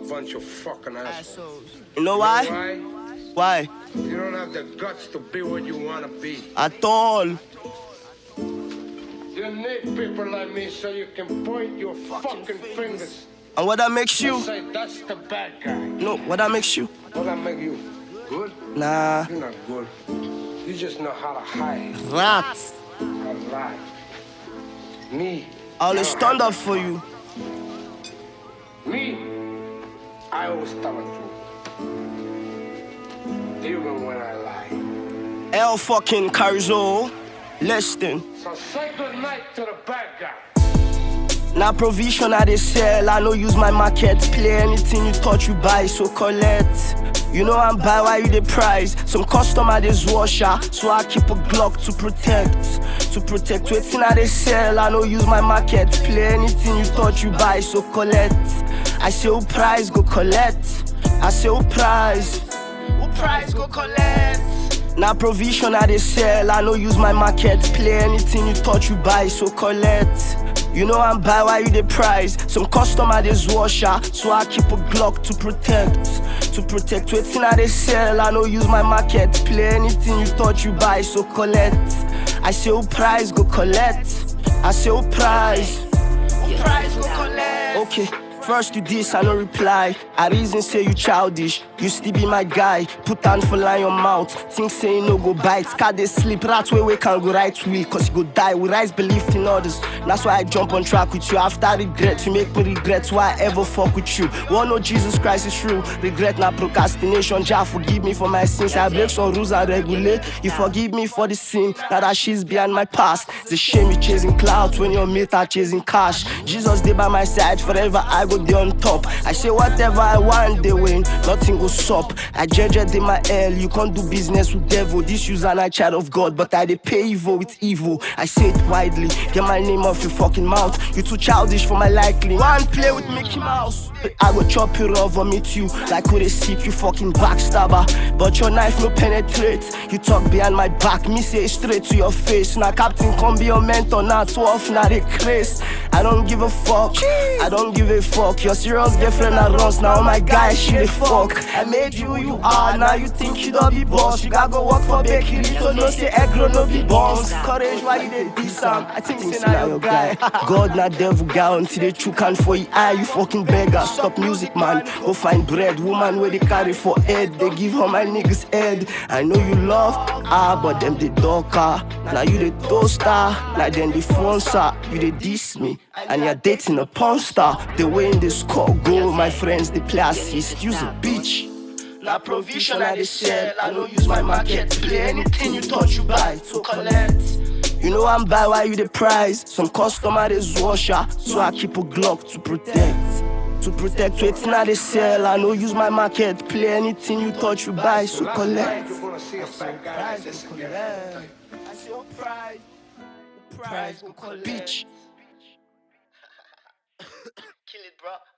bunch of fucking assholes. You know why? Why? You don't have the guts to be what you want to be. At all. You need people like me so you can point your fucking fingers. And what that makes you? Say that's the bad guy. No, what that makes you? What that make you? Good? Nah. You're not good. You just know how to hide. Rats. A lie. Me. I always stand up for you. Me, I always tell the truth. Even when I lie. L fucking Carzo. Listen. So say good night to the bad guy. Now provision I dey sell, I no use my market. Play anything you thought you buy, so collect. You know I'm buy why you the price. Some customer is washer, so I keep a Glock to protect. To protect waiting I dey sell, I no use my market. Play anything you thought you buy, so collect. I say who price go collect. I say who price go collect. Now provision I dey sell, I no use my market. Play anything you thought you buy, so collect. You know I'm buy why you the price. Some customer is washer, so I keep a Glock to protect. To protect waiting I dey sell, I no use my market. Play anything you thought you buy, so collect. I say who price go collect. I say who price go collect. Okay. First you diss, I no reply. I reason say you childish, you still be my guy. Put hand for line your mouth, think say you no go bite. Car they sleep, rat way can go right wheel. Cause you go die, we rise belief in others. That's why I jump on track with you. After regret, you make me regret why I ever fuck with you. Wanna know Jesus Christ is true. Regret not procrastination. Jah forgive me for my sins. I break some rules and regulate. You forgive me for the sin. Now that shit's behind my past. It's a shame you chasing clouds when your mate are chasing cash. Jesus stay by my side forever. I go dey on top. I say whatever I want, they win. Nothing goes up. I judge in my hell. You can't do business with devil. This user and I child of God, but I dey pay evil with evil. I say it widely. Get my name off your fucking mouth. You too childish for my likely. One play with Mickey Mouse. I go chop you raw, vomit you like who they seek you fucking backstabber. But your knife no penetrate. You talk behind my back, me say straight to your face. Now captain come be your mentor, not 12, not a craze. I don't give a fuck. I don't give a fuck. Your serious girlfriend that runs now, my guy, she the fuck. I made you who you are, now you think you don't be boss. You gotta go work for bakery to no say egg no be boss. Courage why you dey diss am? I think say now your guy. God not devil guy until they chook hand for your eye. You fucking beggar. Stop music man, go find bread. Woman where they carry for head, they give her my niggas head. I know you love but them the darker. Now you the toaster, now them the froncer. You they diss me, and you're dating a porn star. The way in this score go, my friends they play assist. Use a bitch. Now provision I dey sell, I don't use my market. Play anything you thought you buy, so collect. You know I'm buy why you the price. Some customer is washer, so I keep a Glock to protect. To protect waiting I dey sell, I no use my market. Play anything you thought you buy, so collect. You're gonna see a bad guy. I say oh pride go collect. Bitch. Kill it, bro.